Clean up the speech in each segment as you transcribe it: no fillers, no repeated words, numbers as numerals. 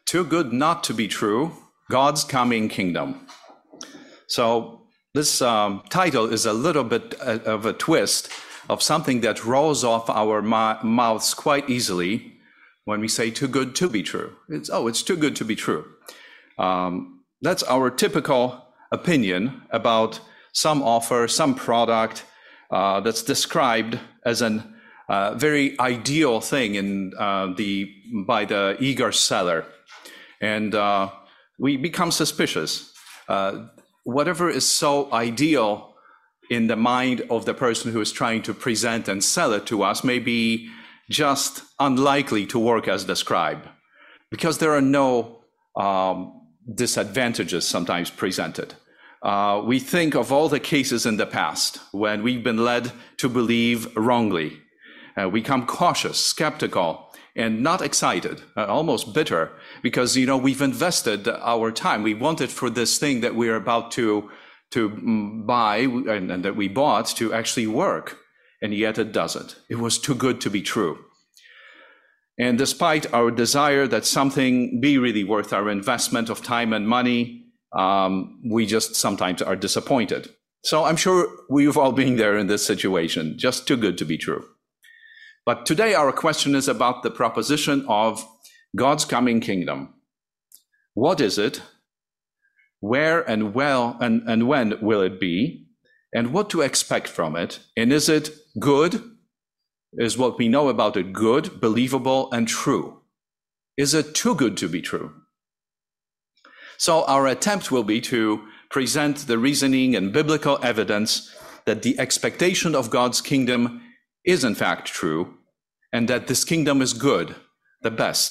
Too Good Not to Be True, God's Coming Kingdom. So this title is a little bit of a twist of something that rolls off our mouths quite easily when we say too good to be true. It's too good to be true. That's our typical opinion about some offer, some product that's described as an very ideal thing by the eager seller. And we become suspicious. Whatever is so ideal in the mind of the person who is trying to present and sell it to us may be just unlikely to work as described, because there are no disadvantages sometimes presented. We think of all the cases in the past when we've been led to believe wrongly. We become cautious, skeptical, and not excited, almost bitter, because, we've invested our time. We wanted for this thing that we're about to buy and that we bought to actually work, and yet it doesn't. It was too good to be true. And despite our desire that something be really worth our investment of time and money, we just sometimes are disappointed. So I'm sure we've all been there in this situation, just too good to be true. But today our question is about the proposition of God's coming kingdom. What is it? Where and when will it be? And what to expect from it? And is it good? Is what we know about it good, believable, and true? Is it too good to be true? So our attempt will be to present the reasoning and biblical evidence that the expectation of God's kingdom is in fact true, and that this kingdom is good, the best.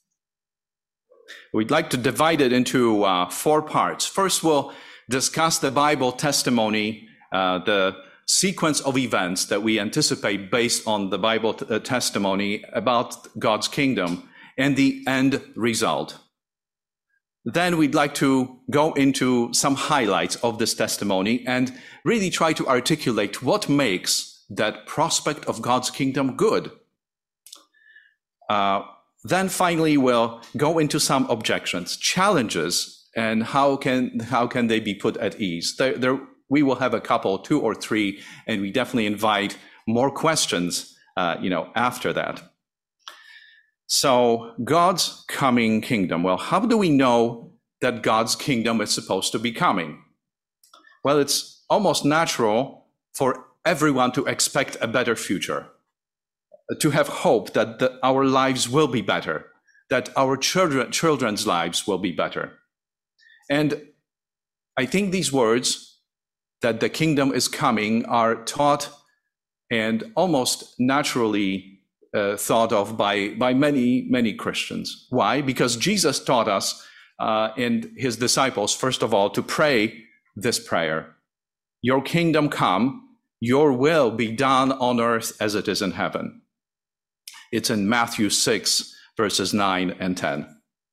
We'd like to divide it into 4 parts. First, we'll discuss the Bible testimony, the sequence of events that we anticipate based on the Bible testimony about God's kingdom and the end result. Then we'd like to go into some highlights of this testimony and really try to articulate what makes that prospect of God's kingdom good. Then finally, we'll go into some objections, challenges, and how can they be put at ease. We will have a couple, 2 or 3, and we definitely invite more questions, after that. So God's coming kingdom. Well, how do we know that God's kingdom is supposed to be coming? Well, it's almost natural for everyone to expect a better future, to have hope that our lives will be better, that our children's lives will be better. And I think these words, that the kingdom is coming, are taught and almost naturally thought of by many, many Christians. Why? Because Jesus taught us and his disciples, first of all, to pray this prayer: your kingdom come, your will be done on earth as it is in heaven. It's in Matthew 6, verses 9 and 10.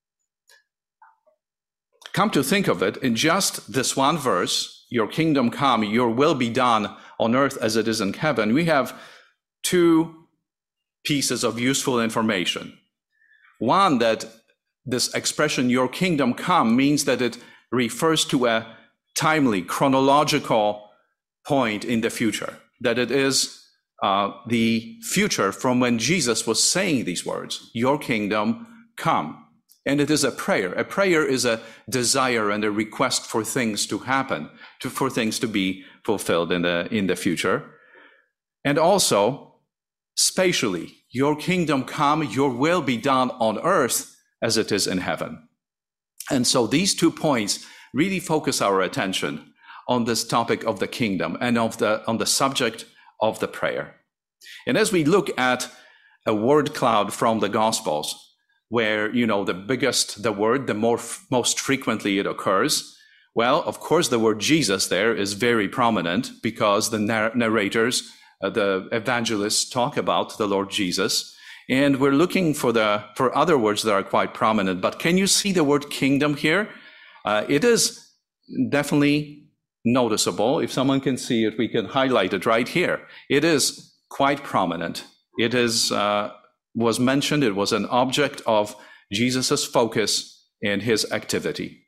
Come to think of it, in just this one verse, your kingdom come, your will be done on earth as it is in heaven, we have 2 pieces of useful information. One, that this expression, your kingdom come, means that it refers to a timely, chronological point in the future, that it is the future from when Jesus was saying these words, your kingdom come. And it is a prayer. A prayer is a desire and a request for things to happen, for things to be fulfilled in the future. And also, spatially, your kingdom come, your will be done on earth as it is in heaven. And so these 2 points really focus our attention on this topic of the kingdom and on the subject of the prayer. And as we look at a word cloud from the Gospels, where, the most frequently it occurs, well, of course, the word Jesus there is very prominent because the narrators, the evangelists, talk about the Lord Jesus. And we're looking for other words that are quite prominent. But can you see the word kingdom here? It is definitely noticeable. If someone can see it, we can highlight it right here. It is quite prominent. It is was mentioned. It was an object of Jesus' focus in his activity.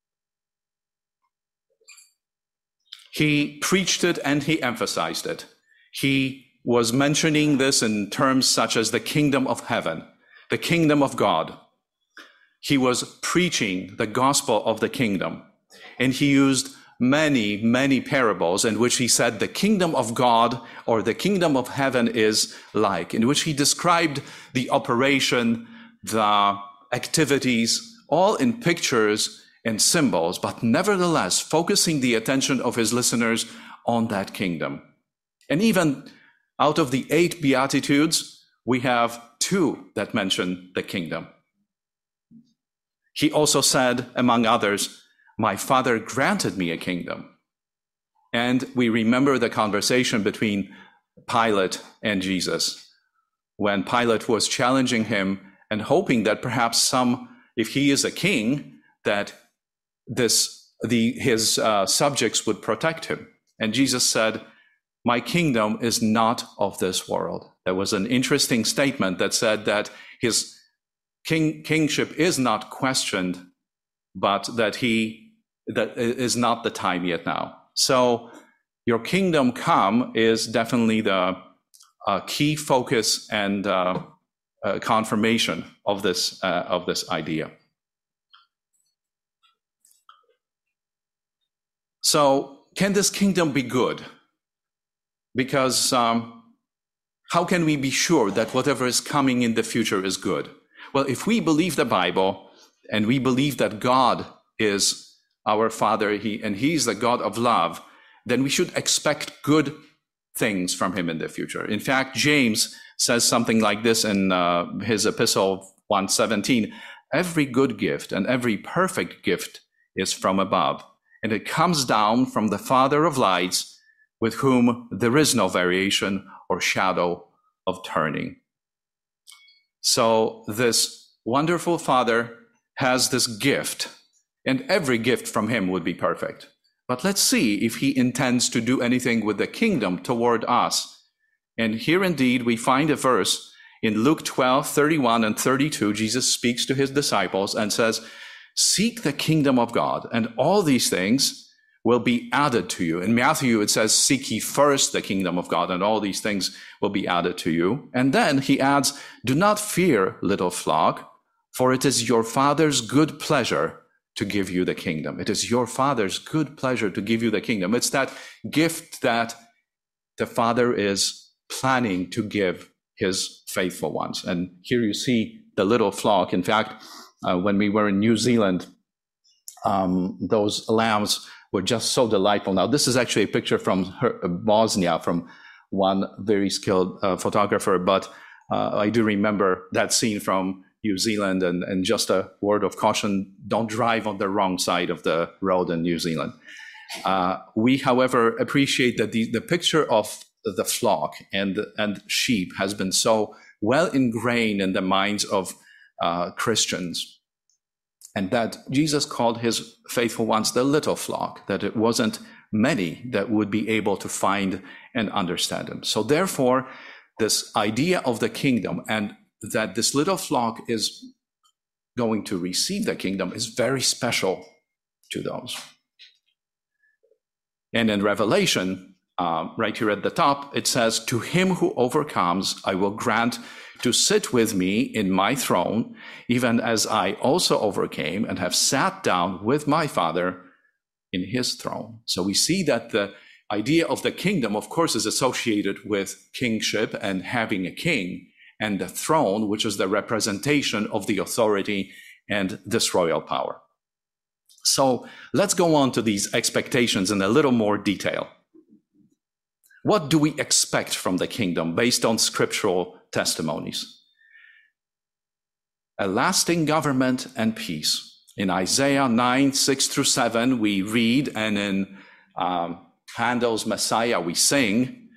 He preached it and he emphasized it. He was mentioning this in terms such as the kingdom of heaven, the kingdom of God. He was preaching the gospel of the kingdom. And he used many, many parables in which he said the kingdom of God or the kingdom of heaven is like, in which he described the operation, the activities, all in pictures and symbols, but nevertheless focusing the attention of his listeners on that kingdom. And even out of the 8 Beatitudes, we have 2 that mention the kingdom. He also said, among others, "My Father granted me a kingdom." And we remember the conversation between Pilate and Jesus, when Pilate was challenging him and hoping that perhaps if he is a king, that his subjects would protect him. And Jesus said, "My kingdom is not of this world." There was an interesting statement that said that his kingship is not questioned, but that is not the time yet now. So your kingdom come is definitely the key focus and confirmation of this idea. So can this kingdom be good? Because how can we be sure that whatever is coming in the future is good? Well, if we believe the Bible and we believe that God is our Father, and He's the God of love, then we should expect good things from Him in the future. In fact, James says something like this in his epistle 1:17, "Every good gift and every perfect gift is from above, and it comes down from the Father of lights, with whom there is no variation or shadow of turning." So this wonderful Father has this gift, and every gift from Him would be perfect. But let's see if He intends to do anything with the kingdom toward us. And here indeed we find a verse in Luke 12:31 and 32. Jesus speaks to His disciples and says, "Seek the kingdom of God, and all these things will be added to you." In Matthew, it says, "Seek ye first the kingdom of God, and all these things will be added to you." And then he adds, "Do not fear, little flock, for it is your Father's good pleasure to give you the kingdom." It is your Father's good pleasure to give you the kingdom. It's that gift that the Father is planning to give His faithful ones. And here you see the little flock. In fact, when we were in New Zealand, those lambs were just so delightful. Now, this is actually a picture from Bosnia, from one very skilled photographer, but I do remember that scene from New Zealand, and just a word of caution, don't drive on the wrong side of the road in New Zealand. We, however, appreciate that the picture of the flock and sheep has been so well ingrained in the minds of Christians, and that Jesus called His faithful ones the little flock, that it wasn't many that would be able to find and understand Him. So therefore, this idea of the kingdom and that this little flock is going to receive the kingdom is very special to those. And in Revelation, right here at the top, it says, "To him who overcomes, I will grant to sit with me in my throne, even as I also overcame and have sat down with my Father in His throne." So we see that the idea of the kingdom, of course, is associated with kingship and having a king, and the throne, which is the representation of the authority and this royal power. So let's go on to these expectations in a little more detail. What do we expect from the kingdom based on scriptural testimonies? A lasting government and peace. In Isaiah 9:6-7, we read, and in Handel's Messiah, we sing,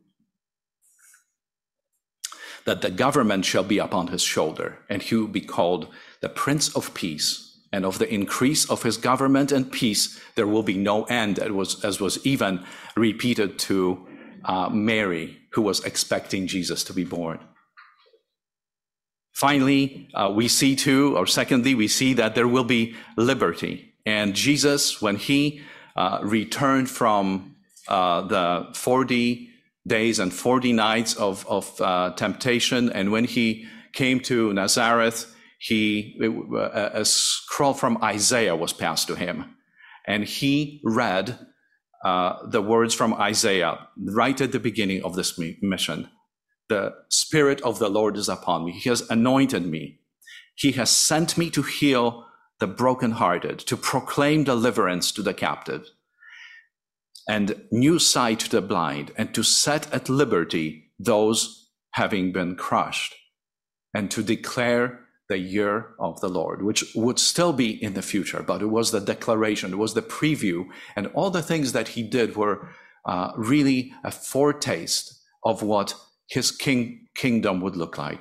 that the government shall be upon his shoulder, and he will be called the Prince of Peace. And of the increase of his government and peace, there will be no end, as was even repeated to Mary, who was expecting Jesus to be born. Finally, we see we see that there will be liberty. And Jesus, when he returned from the 40 days and 40 nights of temptation, and when he came to Nazareth, a scroll from Isaiah was passed to him, and he read the words from Isaiah right at the beginning of this mission. The Spirit of the Lord is upon me. He has anointed me. He has sent me to heal the brokenhearted, to proclaim deliverance to the captive, and new sight to the blind, and to set at liberty those having been crushed, and to declare the year of the Lord, which would still be in the future, but it was the declaration, it was the preview, and all the things that he did were really a foretaste of what his kingdom would look like.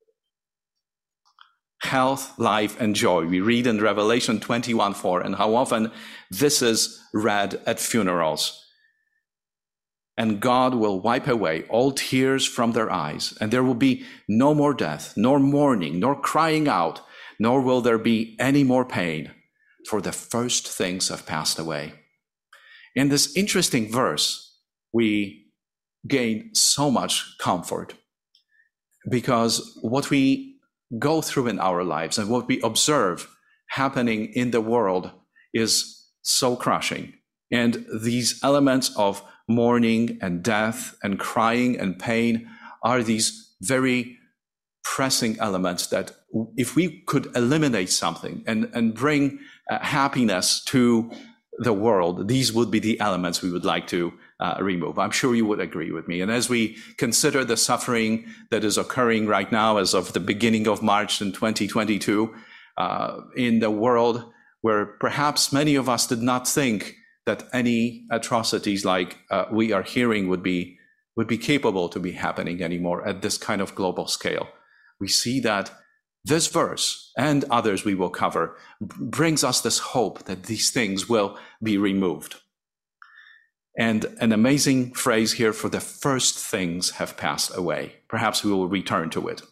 Health, life, and joy. We read in Revelation 21:4, and how often this is read at funerals. And God will wipe away all tears from their eyes, and there will be no more death, nor mourning, nor crying out, nor will there be any more pain, for the first things have passed away. In this interesting verse, we gain so much comfort, because what we go through in our lives and what we observe happening in the world is so crushing. And these elements of mourning and death and crying and pain are these very pressing elements that if we could eliminate something and bring happiness to the world, these would be the elements we would like to remove. I'm sure you would agree with me. And as we consider the suffering that is occurring right now as of the beginning of March in 2022 in the world, where perhaps many of us did not think that any atrocities like we are hearing would be capable to be happening anymore at this kind of global scale, we see that this verse and others we will cover brings us this hope that these things will be removed. And an amazing phrase here, for the first things have passed away. Perhaps we will return to it.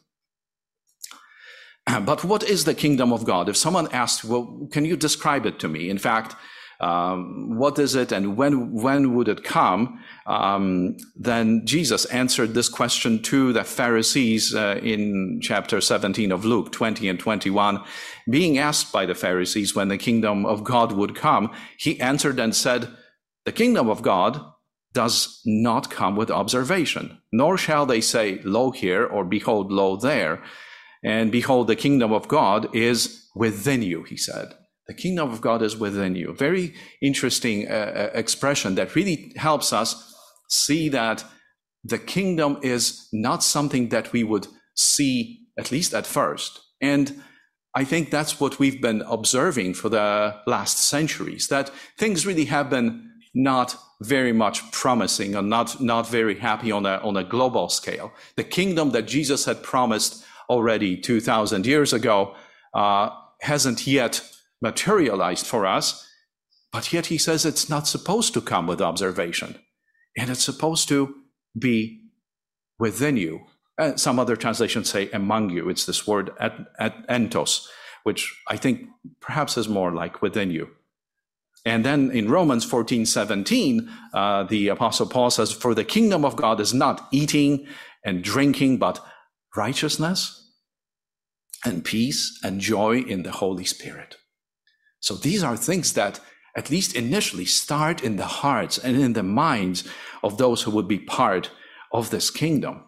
But what is the kingdom of God? If someone asks, well, can you describe it to me? In fact, what is it and when would it come? Then Jesus answered this question to the Pharisees in chapter 17 of Luke 20 and 21. Being asked by the Pharisees when the kingdom of God would come, he answered and said, the kingdom of God does not come with observation, nor shall they say, lo here, or behold, lo there. And behold, the kingdom of God is within you, he said. The kingdom of God is within you. Very interesting expression that really helps us see that the kingdom is not something that we would see, at least at first. And I think that's what we've been observing for the last centuries, that things really have been not very much promising or not very happy on a global scale. The kingdom that Jesus had promised already 2,000 years ago hasn't yet materialized for us, but yet he says it's not supposed to come with observation, and it's supposed to be within you. Some other translations say among you. It's this word entos, which I think perhaps is more like within you. And then in Romans 14:17, the Apostle Paul says, for the kingdom of God is not eating and drinking, but righteousness and peace and joy in the Holy Spirit. So these are things that at least initially start in the hearts and in the minds of those who would be part of this kingdom.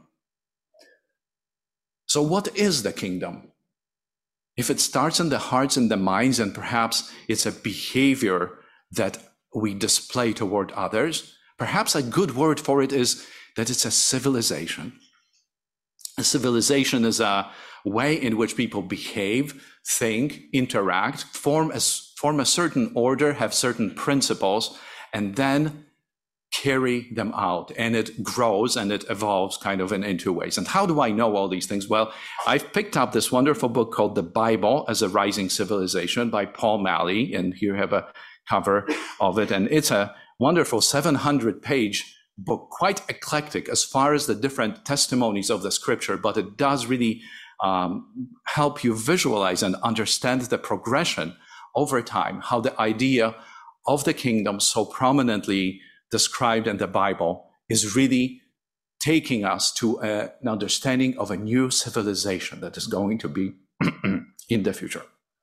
So what is the kingdom? If it starts in the hearts and the minds, and perhaps it's a behavior that we display toward others, perhaps a good word for it is that it's a civilization. A civilization is a way in which people behave, think, interact, form a certain order, have certain principles, and then carry them out. And it grows and it evolves kind of in two ways. And how do I know all these things? Well, I've picked up this wonderful book called The Bible as a Rising Civilization by Paul Malley. And here you have a cover of it. And it's a wonderful 700-page book, quite eclectic as far as the different testimonies of the scripture, but it does really help you visualize and understand the progression over time, how the idea of the kingdom so prominently described in the Bible is really taking us to an understanding of a new civilization that is going to be in the future.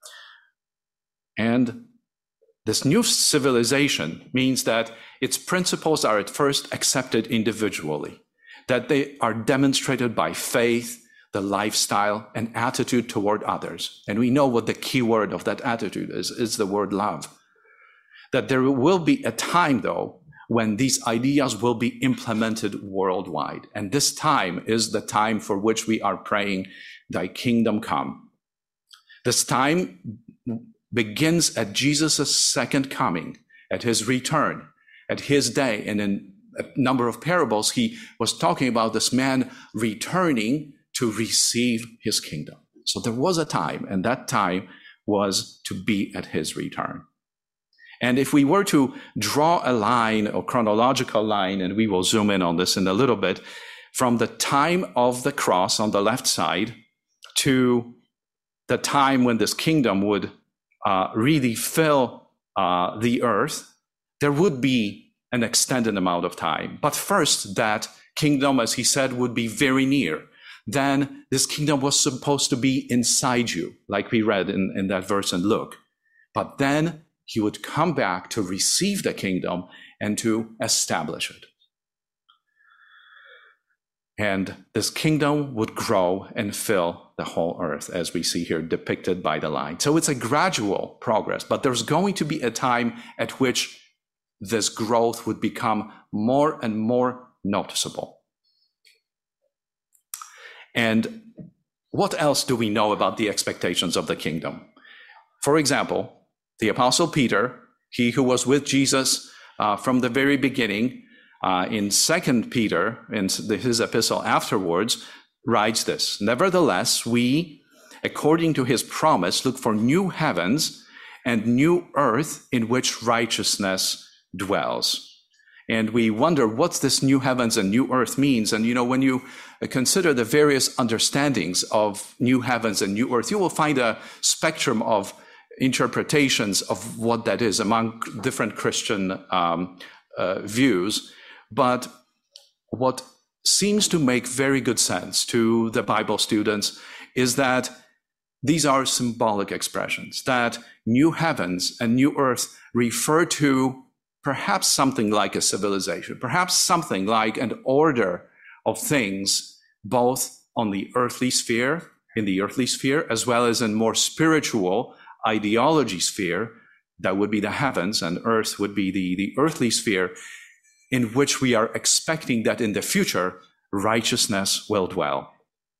And this new civilization means that its principles are at first accepted individually, that they are demonstrated by faith, the lifestyle, and attitude toward others. And we know what the key word of that attitude is the word love. That there will be a time, though, when these ideas will be implemented worldwide. And this time is the time for which we are praying, thy kingdom come. This time begins at Jesus' second coming, at his return, at his day. And in a number of parables, he was talking about this man returning to receive his kingdom. So there was a time, and that time was to be at his return. And if we were to draw a line, or chronological line, and we will zoom in on this in a little bit, from the time of the cross on the left side to the time when this kingdom would really fill the earth, there would be an extended amount of time. But first, that kingdom, as he said, would be very near. Then this kingdom was supposed to be inside you, like we read in that verse in Luke. But then he would come back to receive the kingdom and to establish it. And this kingdom would grow and fill the whole earth, as we see here depicted by the line. So it's a gradual progress, but there's going to be a time at which this growth would become more and more noticeable. And what else do we know about the expectations of the kingdom? For example, the Apostle Peter, he who was with Jesus from the very beginning, in 2 Peter, in his epistle afterwards, writes this: "Nevertheless, we, according to his promise, look for new heavens and new earth in which righteousness dwells." And we wonder what this new heavens and new earth means. And, when you consider the various understandings of new heavens and new earth, you will find a spectrum of interpretations of what that is among different Christian views. But what seems to make very good sense to the Bible students is that these are symbolic expressions, that new heavens and new earth refer to perhaps something like a civilization, perhaps something like an order of things, both on the earthly sphere, in the earthly sphere, as well as in more spiritual ideology sphere. That would be the heavens, and earth would be the earthly sphere, in which we are expecting that in the future, righteousness will dwell.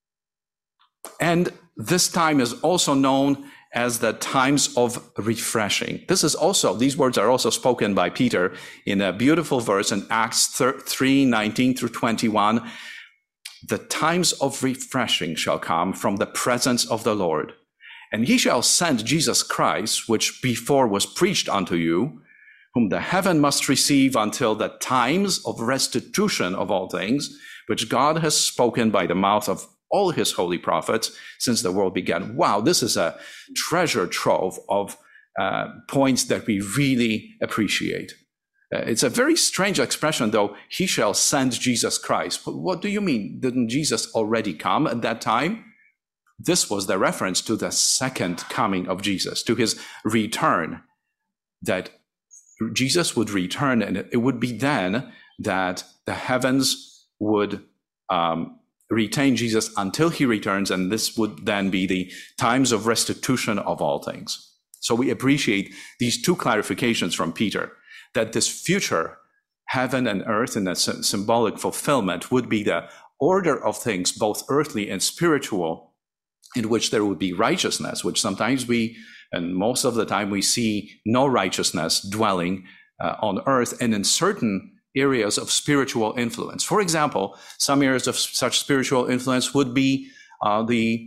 And this time is also known as the times of refreshing. These words are also spoken by Peter in a beautiful verse in Acts 3:19 through 21. "The times of refreshing shall come from the presence of the Lord. And he shall send Jesus Christ, which before was preached unto you, whom the heaven must receive until the times of restitution of all things, which God has spoken by the mouth of all his holy prophets since the world began." Wow, this is a treasure trove of points that we really appreciate. It's a very strange expression, though. He shall send Jesus Christ. What do you mean? Didn't Jesus already come at that time? This was the reference to the second coming of Jesus, to his return, that Jesus would return, and it would be then that the heavens would retain Jesus until he returns, and this would then be the times of restitution of all things. So we appreciate these two clarifications from Peter, that this future heaven and earth in a symbolic fulfillment would be the order of things, both earthly and spiritual, in which there would be righteousness, which sometimes and most of the time we see no righteousness dwelling on earth, and in certain areas of spiritual influence. For example, some areas of such spiritual influence would be the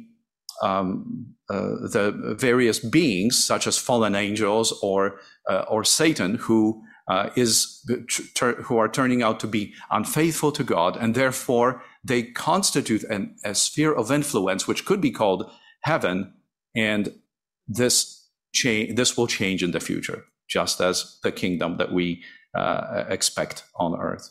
various beings, such as fallen angels or Satan, who are turning out to be unfaithful to God, and therefore they constitute a sphere of influence which could be called heaven, and this will change in the future, just as the kingdom that we expect on earth.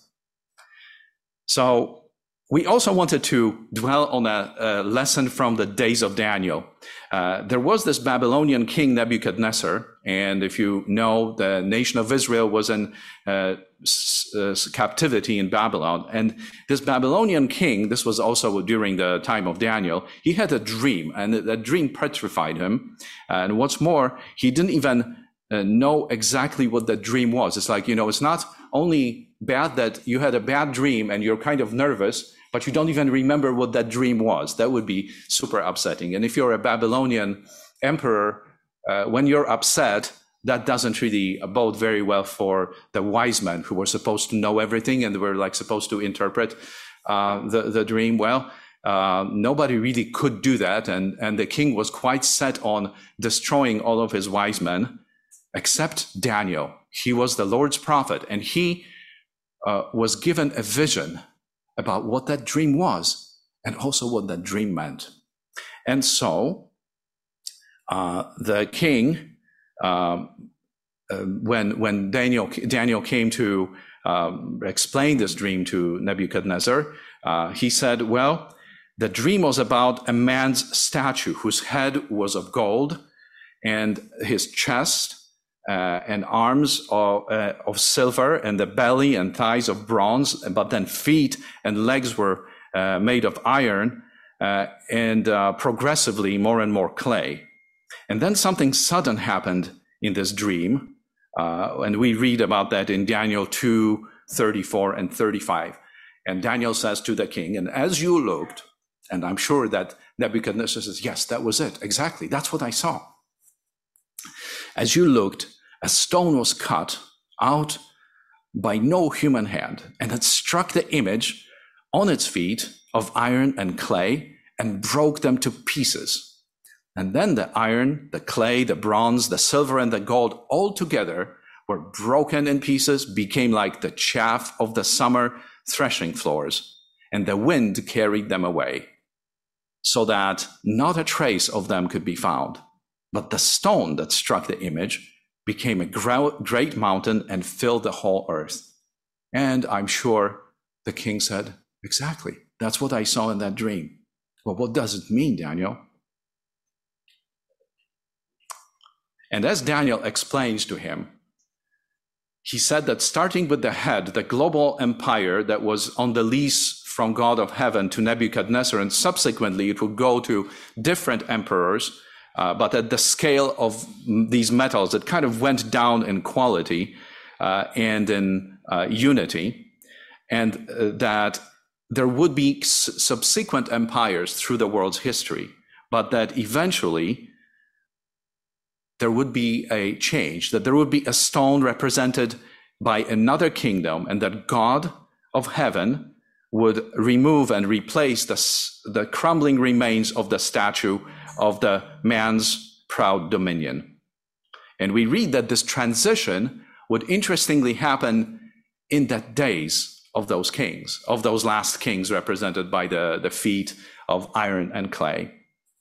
So we also wanted to dwell on a lesson from the days of Daniel. There was this Babylonian king Nebuchadnezzar, and if you know, the nation of Israel was in captivity in Babylon. And this Babylonian king, this was also during the time of Daniel, he had a dream, and that dream petrified him. And what's more, he didn't even know exactly what the dream was. It's like, it's not only bad that you had a bad dream and you're kind of nervous, but you don't even remember what that dream was. That would be super upsetting. And if you're a Babylonian emperor, when you're upset, that doesn't really bode very well for the wise men who were supposed to know everything and were supposed to interpret the dream. Well, nobody really could do that. And the king was quite set on destroying all of his wise men, except Daniel. He was the Lord's prophet, and he was given a vision about what that dream was and also what that dream meant. And so the king, when Daniel came to explain this dream to Nebuchadnezzar, he said, well, the dream was about a man's statue whose head was of gold and his chest and arms of silver, and the belly and thighs of bronze, but then feet and legs were made of iron, and progressively more and more clay. And then something sudden happened in this dream, and we read about that in Daniel 2:34 and 35. And Daniel says to the king, and as you looked, and I'm sure that Nebuchadnezzar says, yes, that was it, exactly, that's what I saw. As you looked, a stone was cut out by no human hand, and it struck the image on its feet of iron and clay and broke them to pieces. And then the iron, the clay, the bronze, the silver, and the gold all together were broken in pieces, became like the chaff of the summer threshing floors, and the wind carried them away, so that not a trace of them could be found. But the stone that struck the image became a great mountain and filled the whole earth. And I'm sure the king said, exactly, that's what I saw in that dream. Well, what does it mean, Daniel? And as Daniel explains to him, he said that starting with the head, the global empire that was on the lease from God of heaven to Nebuchadnezzar, and subsequently it would go to different emperors, but at the scale of these metals, it kind of went down in quality and in unity, and that there would be subsequent empires through the world's history, but that eventually there would be a change, that there would be a stone represented by another kingdom, and that God of heaven would remove and replace the crumbling remains of the statue of the man's proud dominion. And we read that this transition would interestingly happen in the days of those kings, of those last kings represented by the feet of iron and clay.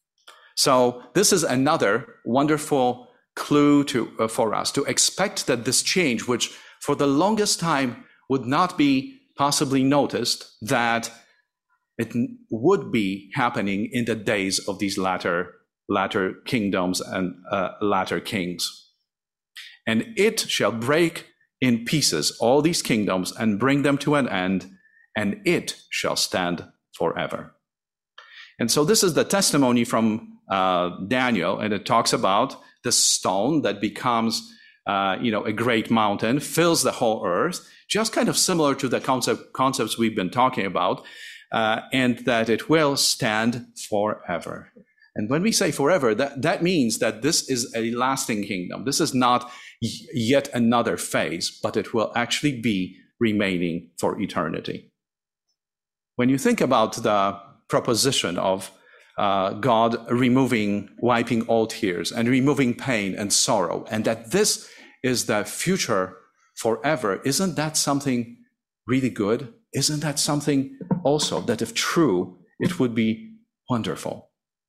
So this is another wonderful clue for us to expect that this change, which for the longest time would not be possibly noticed, that it would be happening in the days of these latter kingdoms and latter kings. And it shall break in pieces all these kingdoms and bring them to an end, and it shall stand forever. And so this is the testimony from Daniel, and it talks about the stone that becomes a great mountain, fills the whole earth, just kind of similar to the concepts we've been talking about, and that it will stand forever. And when we say forever, that means that this is a lasting kingdom. This is not yet another phase, but it will actually be remaining for eternity. When you think about the proposition of God wiping all tears and removing pain and sorrow, and that this is the future forever, isn't that something really good? Isn't that something also that, if true, it would be wonderful?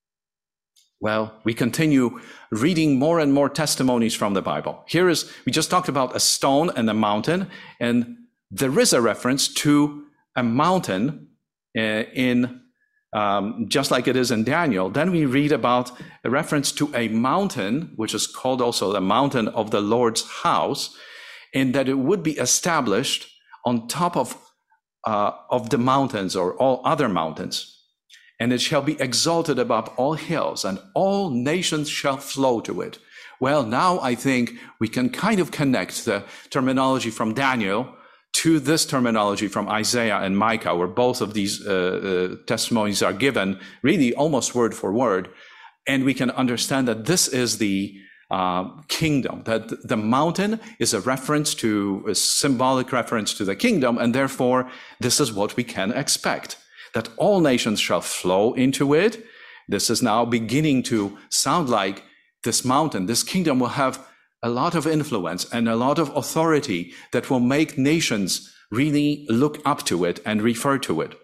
Well, we continue reading more and more testimonies from the Bible. We just talked about a stone and a mountain, and there is a reference to a mountain in just like it is in Daniel. Then we read about a reference to a mountain, which is called also the mountain of the Lord's house, and that it would be established on top of the mountains or all other mountains. And it shall be exalted above all hills, and all nations shall flow to it. Well, now I think we can kind of connect the terminology from Daniel to this terminology from Isaiah and Micah, where both of these testimonies are given really almost word for word. And we can understand that this is the kingdom, that the mountain is a symbolic reference to the kingdom, and therefore this is what we can expect, that all nations shall flow into it. This is now beginning to sound like this mountain, this kingdom will have a lot of influence and a lot of authority that will make nations really look up to it and refer to it.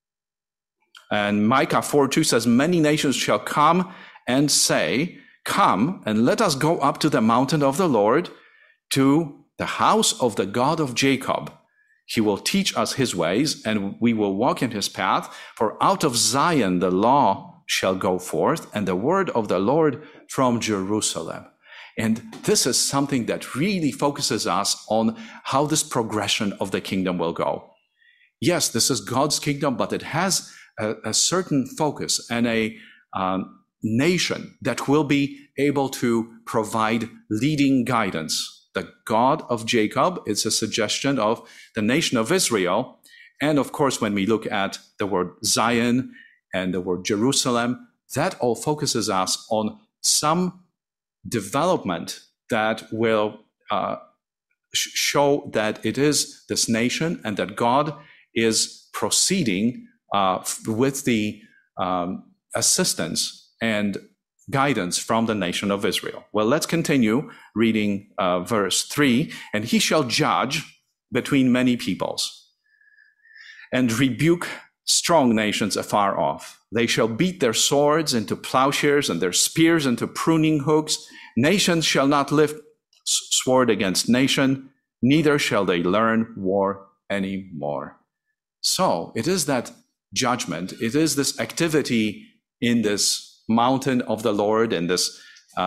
And Micah 4:2 says, many nations shall come and say, come and let us go up to the mountain of the Lord, to the house of the God of Jacob. He will teach us his ways, and we will walk in his path. For out of Zion the law shall go forth, and the word of the Lord from Jerusalem. And this is something that really focuses us on how this progression of the kingdom will go. Yes, this is God's kingdom, but it has a certain focus and a nation that will be able to provide leading guidance. The God of Jacob, it's a suggestion of the nation of Israel. And of course, when we look at the word Zion and the word Jerusalem, that all focuses us on some development that will show that it is this nation and that God is proceeding with the assistance and guidance from the nation of Israel. Well, let's continue reading verse 3. And he shall judge between many peoples and rebuke strong nations afar off. They shall beat their swords into plowshares and their spears into pruning hooks. Nations shall not lift sword against nation, neither shall they learn war anymore. So it is that judgment. It is this activity in this mountain of the Lord and this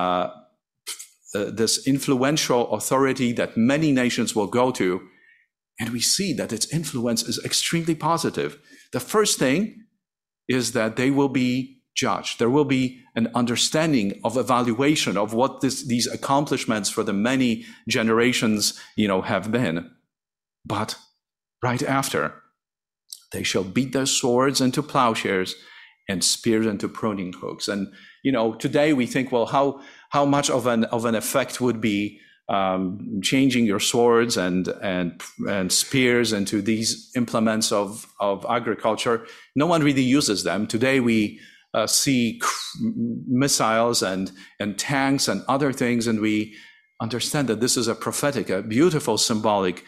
influential authority that many nations will go to. And we see that its influence is extremely positive. The first thing is that they will be judged. There will be an understanding of evaluation of what these accomplishments for the many generations, have been. But right after, they shall beat their swords into plowshares and spears into pruning hooks. And, today we think, well, how much of an effect would be changing your swords and spears into these implements of agriculture? No one really uses them. Today we see missiles and tanks and other things, and we understand that this is a prophetic, a beautiful symbolic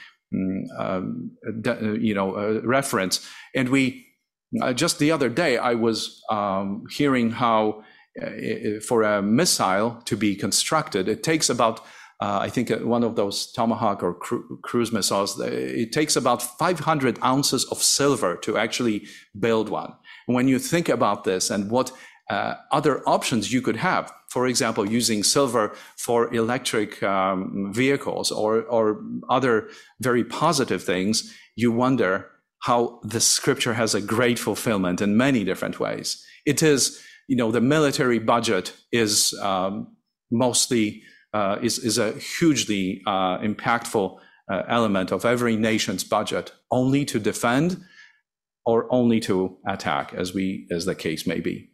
reference. And we just the other day I was hearing how for a missile to be constructed, it takes about I think one of those Tomahawk or cruise missiles, it takes about 500 ounces of silver to actually build one. When you think about this and what other options you could have, for example, using silver for electric vehicles or other very positive things, you wonder how the scripture has a great fulfillment in many different ways. It is, the military budget is mostly is a hugely impactful element of every nation's budget, only to defend or only to attack, as the case may be.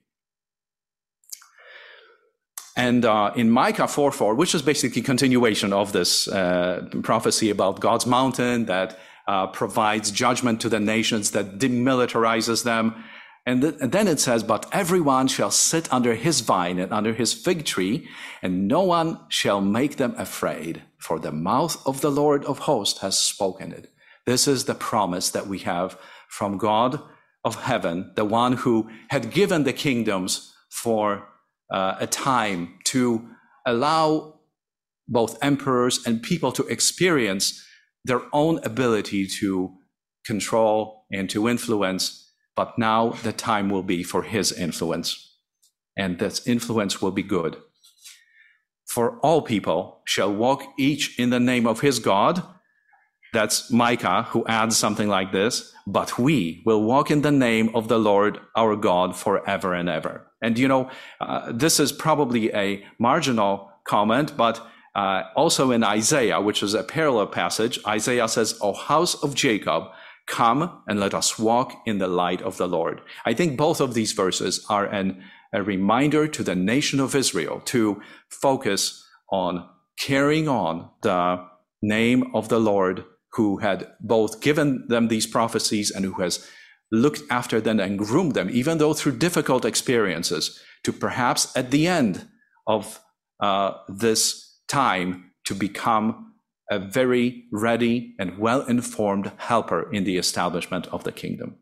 And in Micah 4:4, which is basically continuation of this prophecy about God's mountain that provides judgment to the nations, that demilitarizes them. And then it says, but everyone shall sit under his vine and under his fig tree, and no one shall make them afraid, for the mouth of the Lord of hosts has spoken it. This is the promise that we have from God of heaven, the one who had given the kingdoms for a time to allow both emperors and people to experience their own ability to control and to influence. But now the time will be for his influence, and this influence will be good. For all people shall walk each in the name of his God. That's Micah, who adds something like this. But we will walk in the name of the Lord our God forever and ever. And this is probably a marginal comment, but also in Isaiah, which is a parallel passage, Isaiah says, O house of Jacob, come and let us walk in the light of the Lord. I think both of these verses are a reminder to the nation of Israel to focus on carrying on the name of the Lord, who had both given them these prophecies and who has looked after them and groomed them, even though through difficult experiences, to perhaps at the end of this time to become a very ready and well-informed helper in the establishment of the kingdom.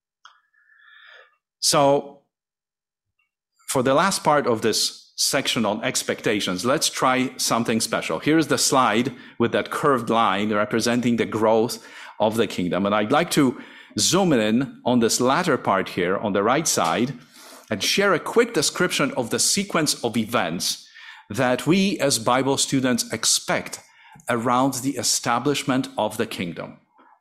So for the last part of this section on expectations, let's try something special. Here's the slide with that curved line representing the growth of the kingdom. And I'd like to zoom in on this latter part here on the right side and share a quick description of the sequence of events that we as Bible students expect around the establishment of the kingdom.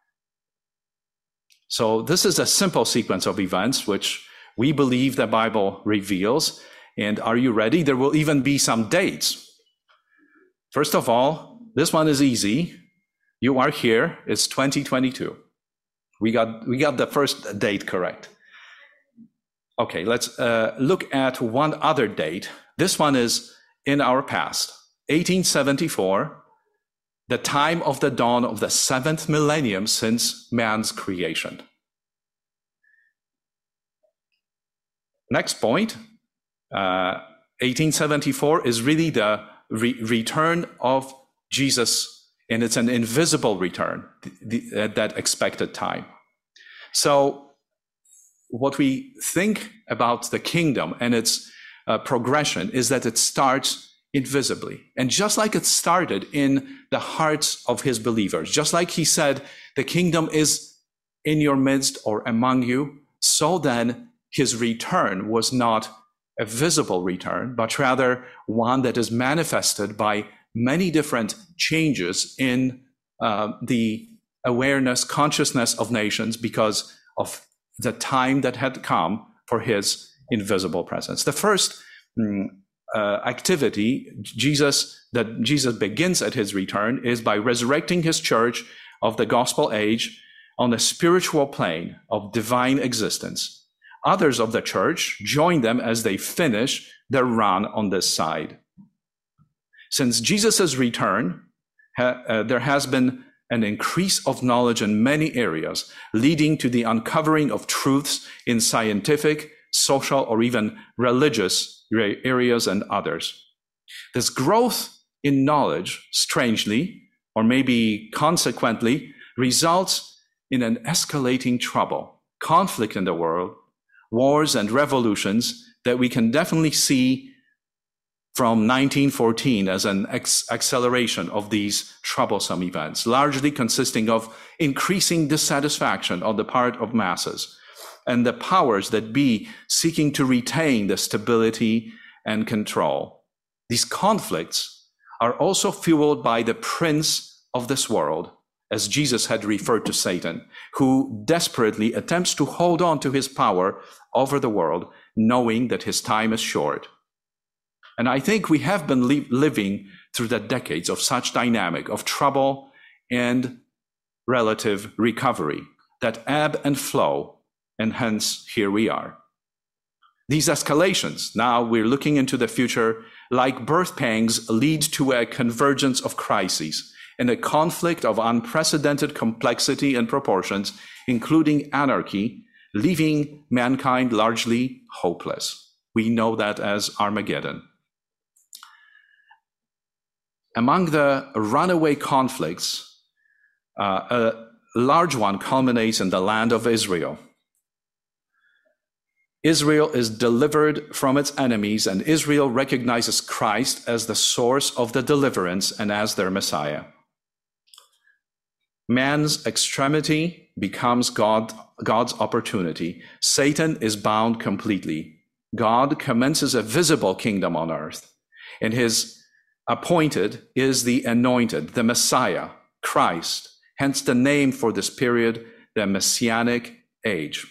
So this is a simple sequence of events which we believe the Bible reveals. And are you ready? There will even be some dates. First of all, this one is easy. You are here. It's 2022. We got the first date correct. Okay, let's look at one other date. This one is in our past, 1874, the time of the dawn of the 7th millennium since man's creation. Next point. 1874 is really the return of Jesus, and it's an invisible return at that expected time. So what we think about the kingdom and its progression is that it starts invisibly. And just like it started in the hearts of his believers, just like he said, the kingdom is in your midst or among you, so then his return was not a visible return, but rather one that is manifested by many different changes in the awareness, consciousness of nations because of the time that had come for his invisible presence. The first activity that Jesus begins at his return is by resurrecting his church of the gospel age on the spiritual plane of divine existence. Others of the church join them as they finish their run on this side. Since Jesus' return, there has been an increase of knowledge in many areas, leading to the uncovering of truths in scientific, social, or even religious areas and others. This growth in knowledge, strangely, or maybe consequently, results in an escalating trouble, conflict in the world, wars and revolutions that we can definitely see from 1914 as an acceleration of these troublesome events, largely consisting of increasing dissatisfaction on the part of masses and the powers that be seeking to retain the stability and control. These conflicts are also fueled by the prince of this world, as Jesus had referred to Satan, who desperately attempts to hold on to his power over the world, knowing that his time is short. And I think we have been living through the decades of such dynamic of trouble and relative recovery that ebb and flow, and hence here we are. These escalations, now we're looking into the future, like birth pangs, lead to a convergence of crises and a conflict of unprecedented complexity and proportions, including anarchy, leaving mankind largely hopeless. We know that as Armageddon. Among the runaway conflicts, large one culminates in the land of Israel. Israel is delivered from its enemies, and Israel recognizes Christ as the source of the deliverance and as their Messiah. Man's extremity becomes God's opportunity. Satan is bound completely. God commences a visible kingdom on earth, and his appointed is the anointed, the Messiah, Christ, hence the name for this period, the Messianic age.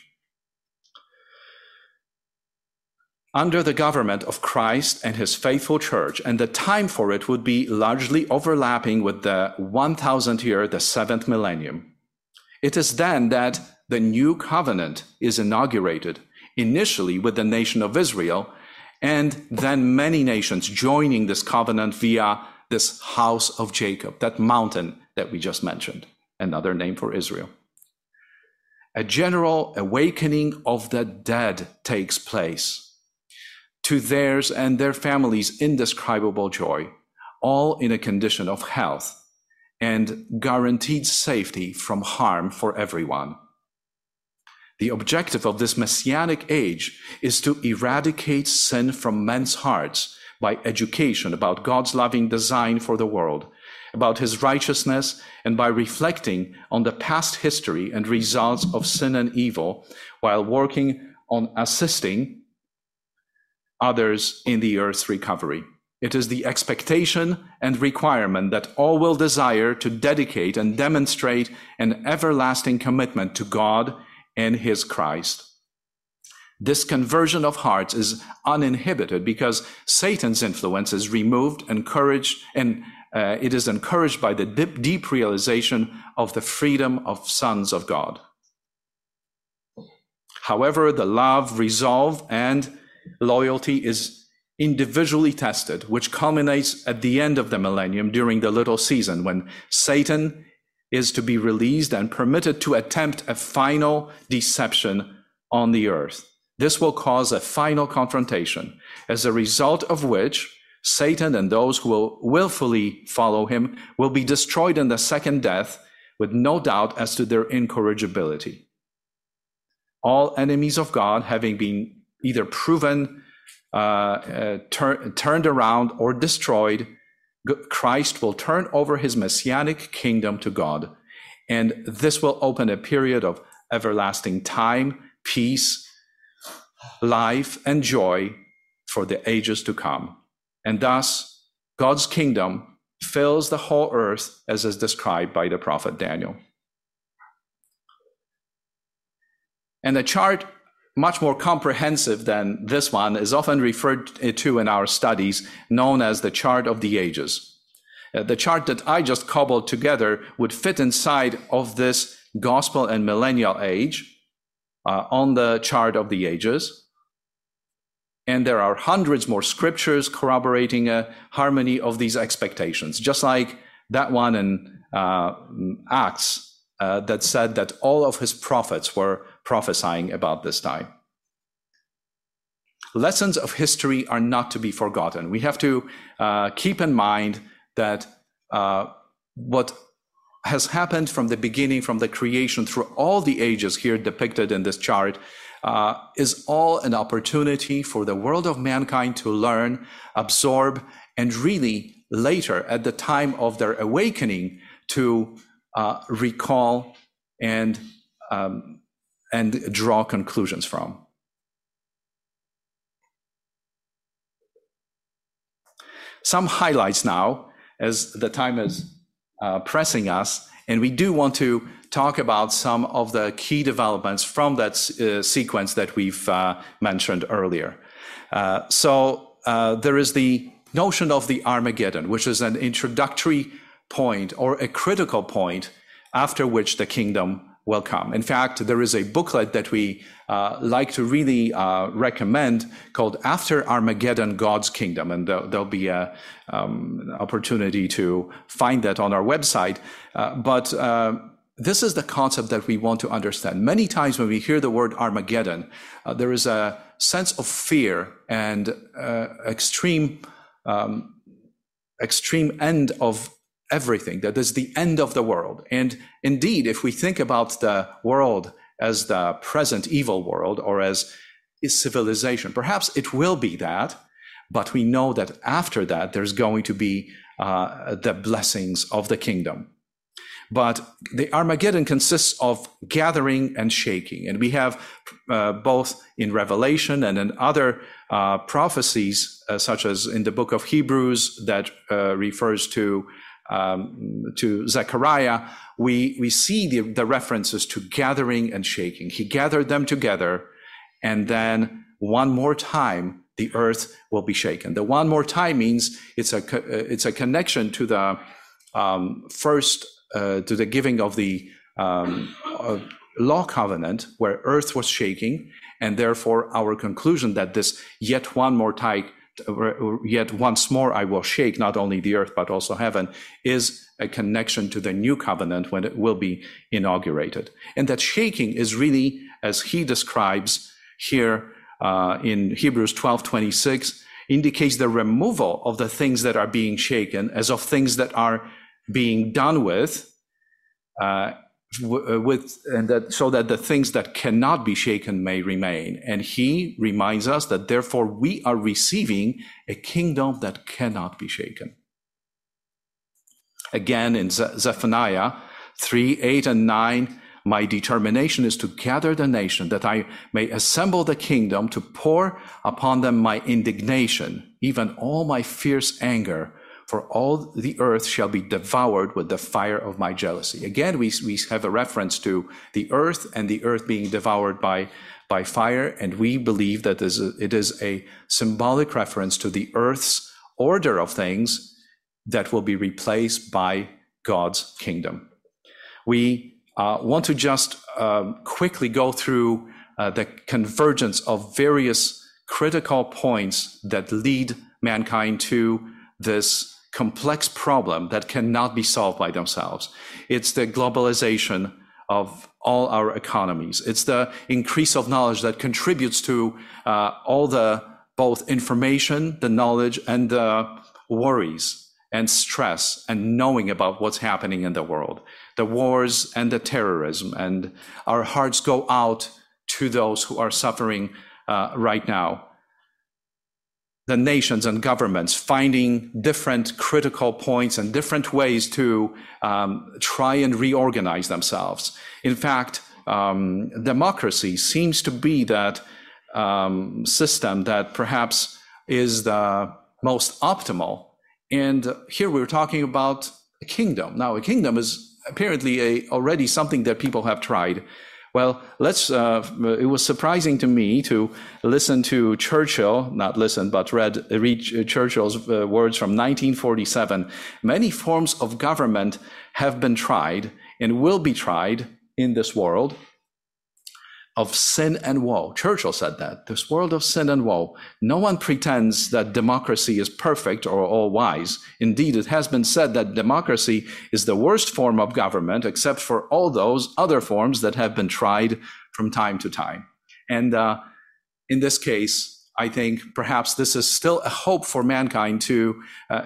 Under the government of Christ and his faithful church, and the time for it would be largely overlapping with the 1000th year, the 7th millennium. It is then that the new covenant is inaugurated, initially with the nation of Israel, and then many nations joining this covenant via this house of Jacob, that mountain that we just mentioned, another name for Israel. A general awakening of the dead takes place, to theirs and their families' indescribable joy, all in a condition of health and guaranteed safety from harm for everyone. The objective of this messianic age is to eradicate sin from men's hearts by education about God's loving design for the world, about his righteousness, and by reflecting on the past history and results of sin and evil while working on assisting others in the earth's recovery. It is the expectation and requirement that all will desire to dedicate and demonstrate an everlasting commitment to God and his Christ. This conversion of hearts is uninhibited because Satan's influence is removed, encouraged, and it is encouraged by the deep realization of the freedom of sons of God. However, the love, resolve, and loyalty is individually tested, which culminates at the end of the millennium during the little season when Satan is to be released and permitted to attempt a final deception on the earth. This will cause a final confrontation, as a result of which Satan and those who will willfully follow him will be destroyed in the second death, with no doubt as to their incorrigibility. All enemies of God having been either proven, turned around, or destroyed, Christ will turn over his messianic kingdom to God. And this will open a period of everlasting time, peace, life, and joy for the ages to come. And thus, God's kingdom fills the whole earth, as is described by the prophet Daniel. And a chart much more comprehensive than this one is often referred to in our studies, known as the chart of the ages. The chart that I just cobbled together would fit inside of this gospel and millennial age on the chart of the ages. And there are hundreds more scriptures corroborating a harmony of these expectations, just like that one in Acts that said that all of his prophets were prophesying about this time. Lessons of history are not to be forgotten. We have to keep in mind that what has happened from the beginning, from the creation through all the ages here depicted in this chart, is all an opportunity for the world of mankind to learn, absorb, and really later, at the time of their awakening, to recall and draw conclusions from. Some highlights now, as the time is pressing us, and we do want to talk about some of the key developments from that sequence that we've mentioned earlier. So there is the notion of the Armageddon, which is an introductory point or a critical point after which the kingdom will come. In fact, there is a booklet that we like to really recommend called After Armageddon, God's Kingdom. And there'll be an opportunity to find that on our website. But this is the concept that we want to understand. Many times when we hear the word Armageddon, there is a sense of fear and extreme end of everything, that is the end of the world. And indeed, if we think about the world as the present evil world or as civilization, perhaps it will be that, but we know that after that, there's going to be the blessings of the kingdom. But the Armageddon consists of gathering and shaking. And we have both in Revelation and in other prophecies, such as in the book of Hebrews that refers to Zechariah, we see the references to gathering and shaking. He gathered them together, and then one more time, the earth will be shaken. The one more time means it's a connection to the first to the giving of the law covenant, where earth was shaking, and therefore our conclusion that this yet once more I will shake not only the earth but also heaven is a connection to the new covenant when it will be inaugurated. And that shaking is really, as he describes here in Hebrews 12:26, indicates the removal of the things that are being shaken as of things that are being done with and that so that the things that cannot be shaken may remain. And he reminds us that therefore we are receiving a kingdom that cannot be shaken. Again, in Zephaniah 3:8 and 9, my determination is to gather the nation, that I may assemble the kingdom, to pour upon them my indignation, even all my fierce anger, for all the earth shall be devoured with the fire of my jealousy. Again, we have a reference to the earth and the earth being devoured by fire, and we believe that it is a symbolic reference to the earth's order of things that will be replaced by God's kingdom. We want to just quickly go through the convergence of various critical points that lead mankind to this complex problem that cannot be solved by themselves. It's the globalization of all our economies. It's the increase of knowledge that contributes to all the both information, the knowledge, and the worries and stress and knowing about what's happening in the world, the wars and the terrorism. And our hearts go out to those who are suffering right now. The nations and governments finding different critical points and different ways to try and reorganize themselves. In fact, democracy seems to be that system that perhaps is the most optimal. And here we're talking about a kingdom. Now, a kingdom is apparently already something that people have tried. Well, it was surprising to me to listen to Churchill, not listen, but read Churchill's words from 1947. Many forms of government have been tried and will be tried in this world of sin and woe. Churchill said that, this world of sin and woe. No one pretends that democracy is perfect or all wise. Indeed, it has been said that democracy is the worst form of government, except for all those other forms that have been tried from time to time. And in this case, I think perhaps this is still a hope for mankind to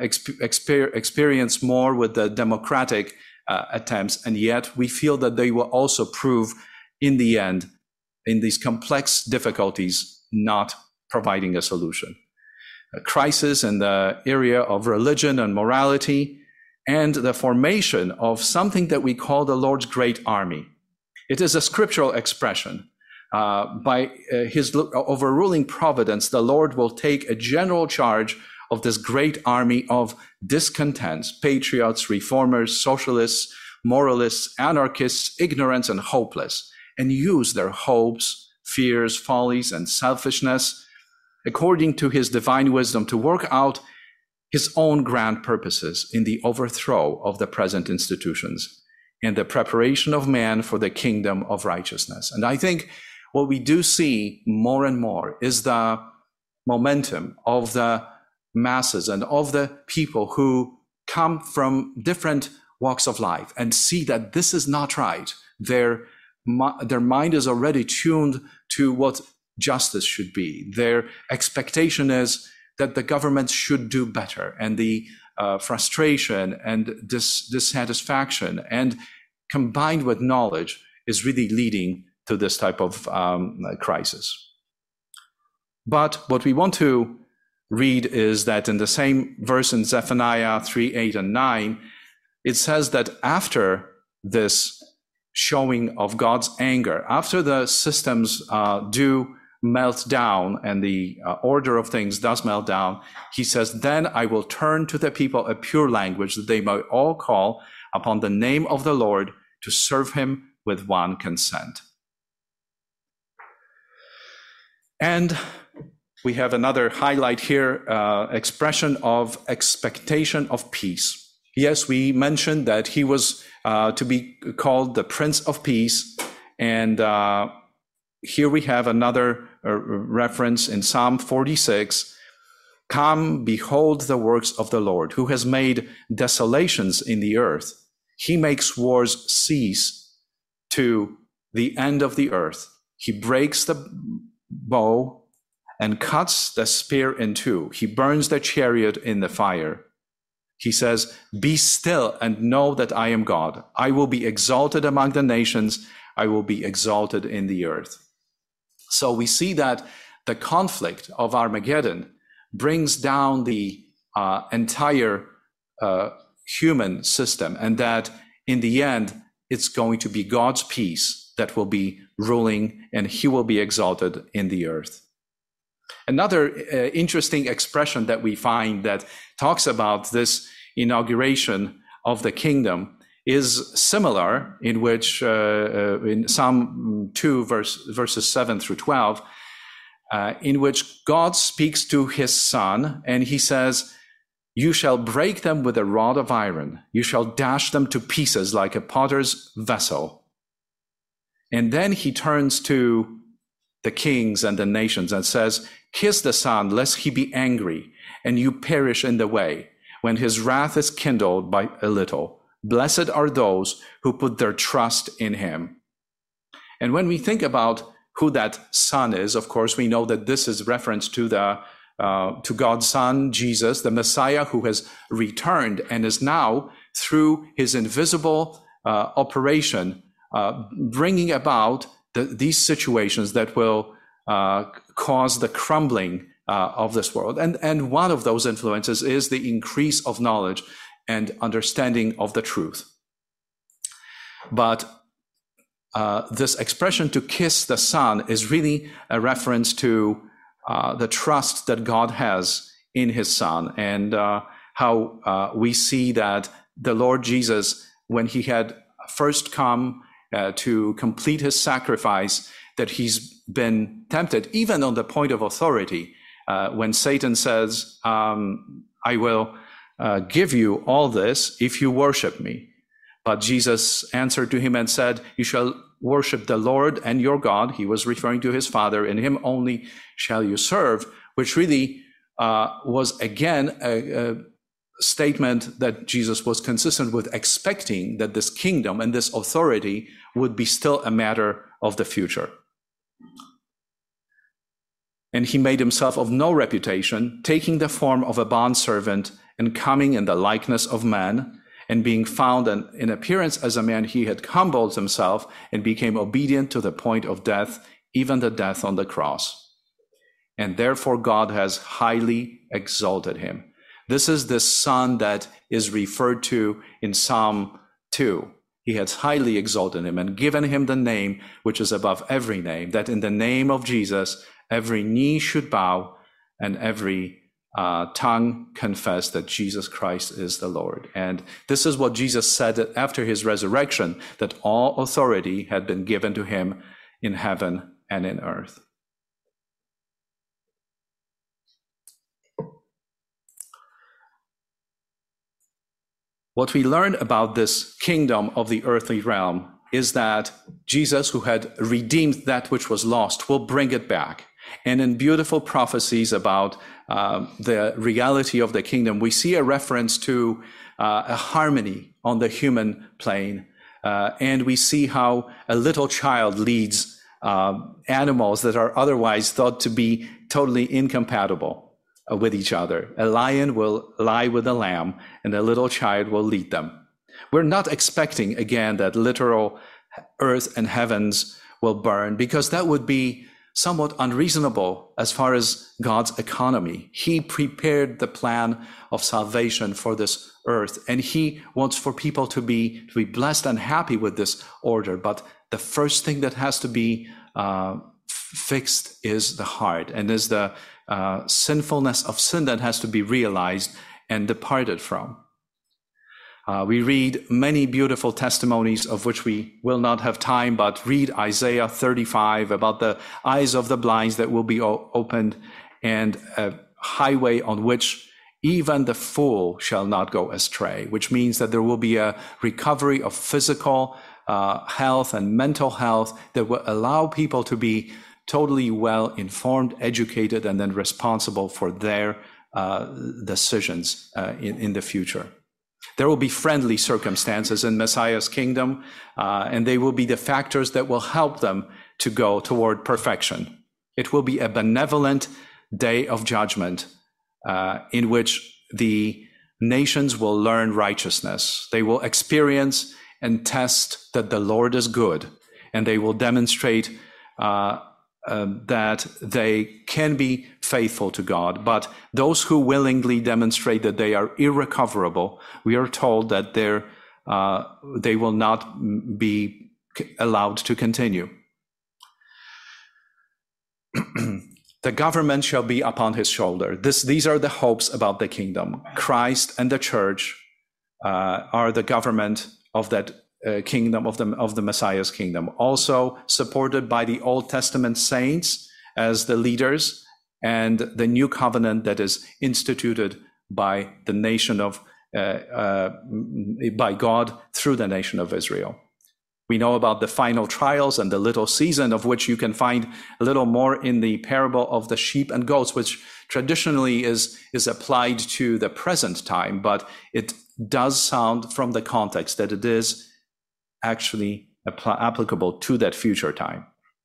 experience more with the democratic attempts, and yet we feel that they will also prove in the end, in these complex difficulties, not providing a solution. A crisis in the area of religion and morality, and the formation of something that we call the Lord's great army. It is a scriptural expression. By his overruling providence, the Lord will take a general charge of this great army of discontents, patriots, reformers, socialists, moralists, anarchists, ignorant and hopeless, and use their hopes, fears, follies, and selfishness according to his divine wisdom to work out his own grand purposes in the overthrow of the present institutions and the preparation of man for the kingdom of righteousness. And I think what we do see more and more is the momentum of the masses and of the people who come from different walks of life and see that this is not right. Their mind is already tuned to what justice should be. Their expectation is that the government should do better, and the frustration and dissatisfaction, and combined with knowledge, is really leading to this type of crisis. But what we want to read is that in the same verse in Zephaniah 3, 8, and 9, it says that after this showing of God's anger, after the systems do melt down and the order of things does melt down, he says, then I will turn to the people a pure language, that they may all call upon the name of the Lord to serve him with one consent. And we have another highlight here, expression of expectation of peace. Yes, we mentioned that he was to be called the Prince of Peace. And here we have another reference in Psalm 46. Come, behold the works of the Lord, who has made desolations in the earth. He makes wars cease to the end of the earth. He breaks the bow and cuts the spear in two. He burns the chariot in the fire. He says, be still and know that I am God. I will be exalted among the nations. I will be exalted in the earth. So we see that the conflict of Armageddon brings down the entire human system, and that in the end, it's going to be God's peace that will be ruling, and he will be exalted in the earth. Another interesting expression that we find that talks about this inauguration of the kingdom is similar, in which in Psalm 2, verses 7 through 12, in which God speaks to his son, and he says, you shall break them with a rod of iron. You shall dash them to pieces like a potter's vessel. And then he turns to the kings and the nations and says, kiss the Son, lest he be angry, and you perish in the way, when his wrath is kindled by a little. Blessed are those who put their trust in him. And when we think about who that Son is, of course, we know that this is reference to to God's Son, Jesus, the Messiah, who has returned and is now, through his invisible operation, bringing about these situations that will cause the crumbling of this world. And one of those influences is the increase of knowledge and understanding of the truth. But this expression to kiss the Son is really a reference to the trust that God has in his Son, and how we see that the Lord Jesus, when he had first come to complete his sacrifice, that he's been tempted, even on the point of authority, when Satan says, I will give you all this if you worship me. But Jesus answered to him and said, you shall worship the Lord and your God. He was referring to his Father, and him only shall you serve, which really was again a statement that Jesus was consistent with expecting that this kingdom and this authority would be still a matter of the future. And he made himself of no reputation, taking the form of a bondservant and coming in the likeness of man, and being found in appearance as a man, he had humbled himself and became obedient to the point of death, even the death on the cross. And therefore God has highly exalted him. This is the Son that is referred to in Psalm 2. He has highly exalted him and given him the name which is above every name, that in the name of Jesus, every knee should bow and every tongue confess that Jesus Christ is the Lord. And this is what Jesus said after his resurrection, that all authority had been given to him in heaven and in earth. What we learn about this kingdom of the earthly realm is that Jesus, who had redeemed that which was lost, will bring it back. And in beautiful prophecies about the reality of the kingdom, we see a reference to a harmony on the human plane. And we see how a little child leads animals that are otherwise thought to be totally incompatible. with each other. A lion will lie with a lamb, and a little child will lead them. We're not expecting, again, that literal earth and heavens will burn, because that would be somewhat unreasonable as far as God's economy. He prepared the plan of salvation for this earth, and he wants for people to be blessed and happy with this order. But the first thing that has to be fixed is the heart, and is the sinfulness of sin that has to be realized and departed from. We read many beautiful testimonies, of which we will not have time, but read Isaiah 35 about the eyes of the blind that will be opened, and a highway on which even the fool shall not go astray, which means that there will be a recovery of physical health and mental health that will allow people to be totally well informed, educated, and then responsible for their decisions in the future. There will be friendly circumstances in Messiah's kingdom, and they will be the factors that will help them to go toward perfection. It will be a benevolent day of judgment in which the nations will learn righteousness. They will experience and test that the Lord is good, and they will demonstrate that they can be faithful to God. But those who willingly demonstrate that they are irrecoverable, we are told that they will not be allowed to continue. The government shall be upon his shoulder. These are the hopes about the kingdom. Christ and the church are the government of that kingdom, of the Messiah's kingdom, also supported by the Old Testament saints as the leaders, and the new covenant that is instituted by the nation of by God through the nation of Israel. We know about the final trials and the little season, of which you can find a little more in the parable of the sheep and goats, which traditionally is applied to the present time, but it does sound from the context that it is actually applicable to that future time.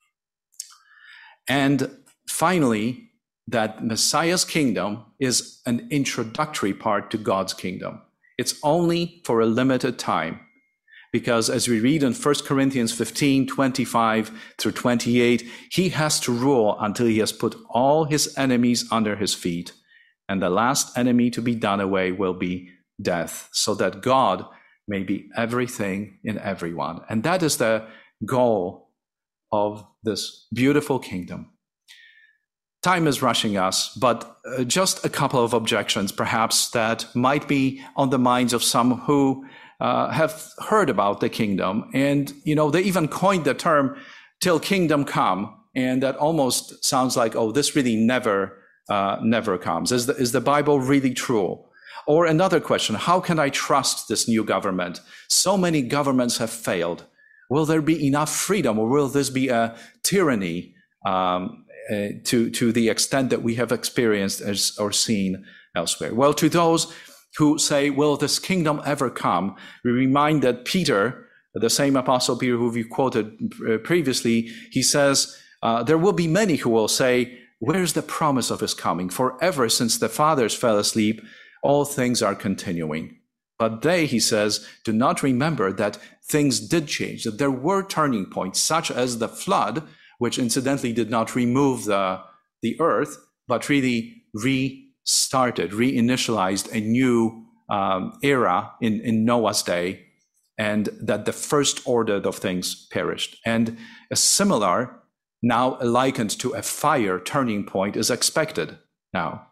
And finally, that Messiah's kingdom is an introductory part to God's kingdom. It's only for a limited time, because as we read in 1 Corinthians 15, 25 through 28, he has to rule until he has put all his enemies under his feet, and the last enemy to be done away will be death, so that God may be everything in everyone. And that is the goal of this beautiful kingdom. Time is rushing us, but just a couple of objections, perhaps, that might be on the minds of some who have heard about the kingdom. And, they even coined the term "till kingdom come," and that almost sounds like, oh, this really never comes. Is the Bible really true? Or another question, how can I trust this new government? So many governments have failed. Will there be enough freedom, or will this be a tyranny to the extent that we have experienced or seen elsewhere? Well, to those who say, will this kingdom ever come? We remind that Peter, the same Apostle Peter who we quoted previously, he says, there will be many who will say, where's the promise of his coming? For ever since the fathers fell asleep, all things are continuing. But they, he says, do not remember that things did change, that there were turning points, such as the flood, which incidentally did not remove the earth, but really reinitialized a new era in Noah's day, and that the first order of things perished. And a similar, now likened to a fire turning point, is expected now.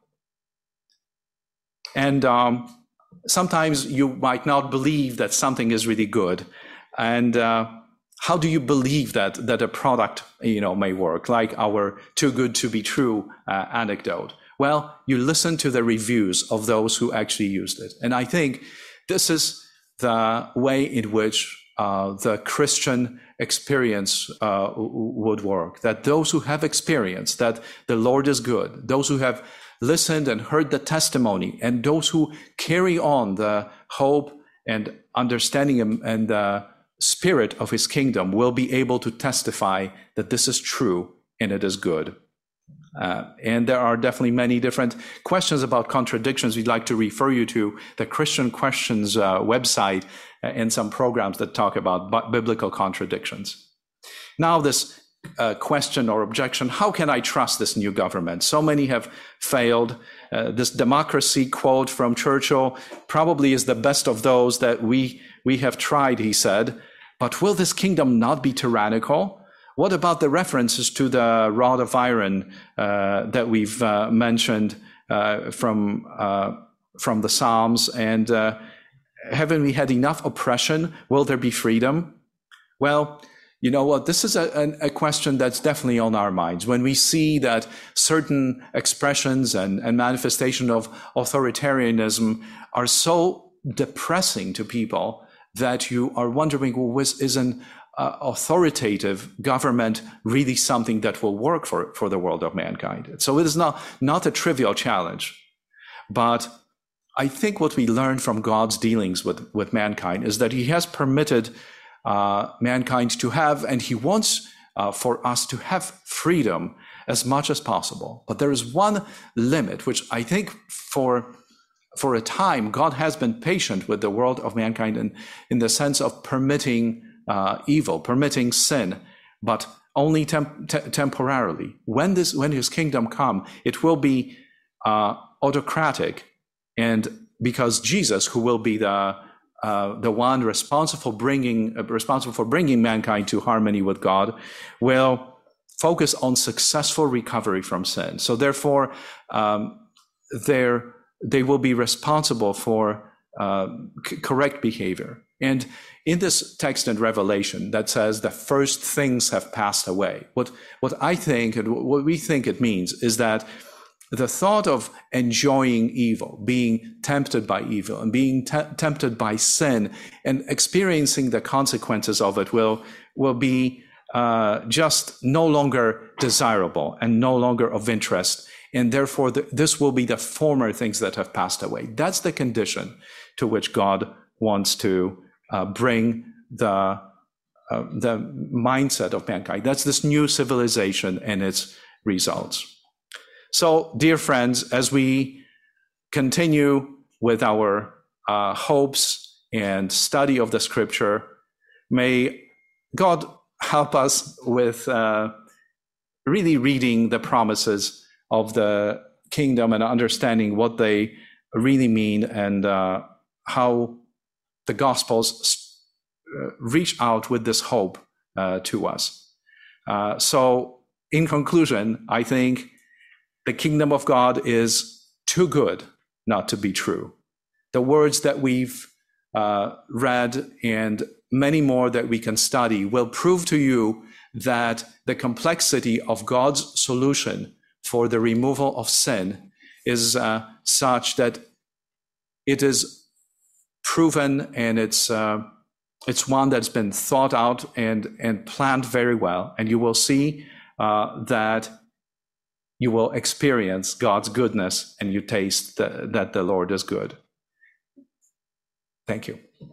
And sometimes you might not believe that something is really good. And how do you believe that a product may work, like our too good to be true anecdote? Well, you listen to the reviews of those who actually used it. And I think this is the way in which the Christian experience would work, that those who have experienced that the Lord is good, those who have listened and heard the testimony, and those who carry on the hope and understanding and the spirit of his kingdom will be able to testify that this is true and it is good. And there are definitely many different questions about contradictions. We'd like to refer you to the Christian Questions website and some programs that talk about biblical contradictions. Now, this question or objection, how can I trust this new government? So many have failed. This democracy quote from Churchill probably is the best of those that we have tried, he said. But will this kingdom not be tyrannical? What about the references to the rod of iron that we've mentioned from the Psalms? And haven't we had enough oppression? Will there be freedom? Well, you know what? This is a question that's definitely on our minds. When we see that certain expressions and manifestation of authoritarianism are so depressing to people that you are wondering, well, is an authoritative government really something that will work for the world of mankind? So it is not a trivial challenge. But I think what we learn from God's dealings with mankind is that he has permitted mankind to have, and he wants for us to have freedom as much as possible. But there is one limit, which I think for a time, God has been patient with the world of mankind in the sense of permitting evil, permitting sin, but only temporarily. When his kingdom come, it will be autocratic, and because Jesus, who will be the one responsible for bringing mankind to harmony with God, will focus on successful recovery from sin. So therefore, they will be responsible for correct behavior. And in this text in Revelation that says the first things have passed away, what I think and what we think it means is that the thought of enjoying evil, being tempted by evil, and being tempted by sin, and experiencing the consequences of it will be just no longer desirable and no longer of interest. And therefore, this will be the former things that have passed away. That's the condition to which God wants to bring the mindset of mankind. That's this new civilization and its results. So, dear friends, as we continue with our hopes and study of the Scripture, may God help us with really reading the promises of the kingdom and understanding what they really mean, and how the Gospels reach out with this hope to us. So, in conclusion, I think the kingdom of God is too good not to be true. The words that we've read and many more that we can study will prove to you that the complexity of God's solution for the removal of sin is such that it is proven, and it's one that's been thought out and planned very well. And you will see that you will experience God's goodness, and you taste that the Lord is good. Thank you.